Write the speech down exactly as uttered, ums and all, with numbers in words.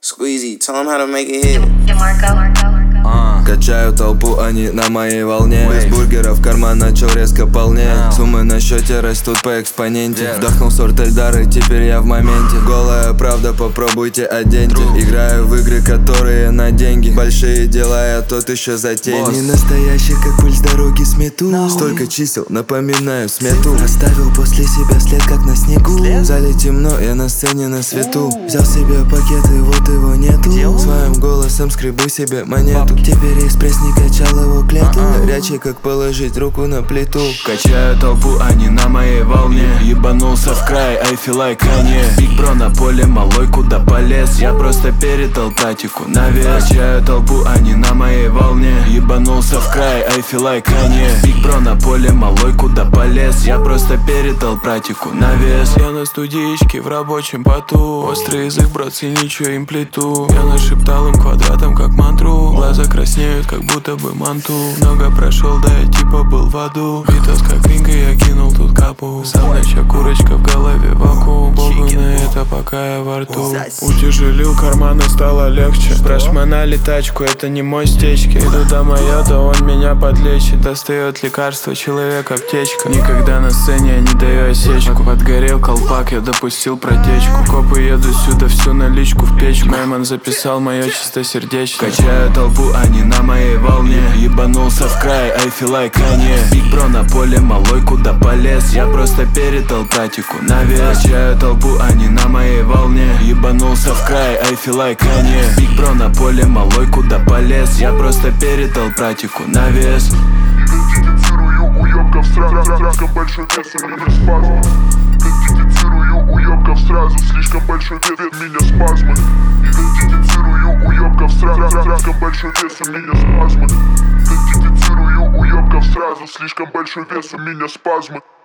Squeezy, tell him how to make it hit. Uh. Качаю толпу, они на моей волне. Без бургеров карман начал резко полнеть. Суммы на счете растут по экспоненте. Вдохнул сорт Эльдары, теперь я в моменте. Голая правда, попробуйте оденьте. Играю в игры, которые на деньги. Большие дела, я тот еще затейник. Не настоящий, как пыль с дороги смету. Столько чисел, напоминаю смету. Оставил после себя след, как на снегу. В зале темно, я на сцене на свету. Взял себе пакет и вот его нету. Своим голосом скребу себе монету. Теперь экспресс не качал его к лету. Горячий, как положить руку на плиту. Качаю толпу, они на моей волне. Ебанулся в край, I feel like Kanye. Биг бро на поле, малой куда полез. Я просто передал братику на вес. Качаю толпу, они на моей волне. Ебанулся в край, I feel like Kanye. Биг бро на поле, малой куда полез. Я просто передал братику на вес. Я на студичке в рабочем поту. Острый язык, братцы, ничего им плиту. Я нашептал им квадратом, как мантру. Глаза краснеют, как будто бы манту. Много прошел, да я типа был в аду. Витас как ринга, я кинул тут капу. Самноча курочка в голове вакуум. Богу на это, пока я во рту. Утяжелил карманы, стало легче. Прошмонали тачку, это не мой стечки. Иду до Майота, он меня подлечит. Достает лекарство, человек аптечка. Никогда на сцене я не даю осечку. Подгорел колпак, я допустил протечку. Копы едут сюда, всю наличку в печку. Мейман записал мое чистосердечное. Качаю толпу, они на моей волне. Ебанулся в край, I feel like Kanye. Биг бро на поле, малой куда полез. Я просто передал братику на вес. Качаю толпу, они на моей волне. Ебанулся в край, I feel like Kanye. Биг бро на поле, малой куда полез. Я просто передал братику на вес. Идентифицирую уёбков сразу, слишком большой вес, у меня спазмы. Идентифицирую уёбков сразу, слишком большой вес, у меня спазмы. Идентифицирую уёбков сразу, слишком большой вес, у меня спазмы. Идентифицирую уёбков сразу, слишком большой вес, у меня спазмы.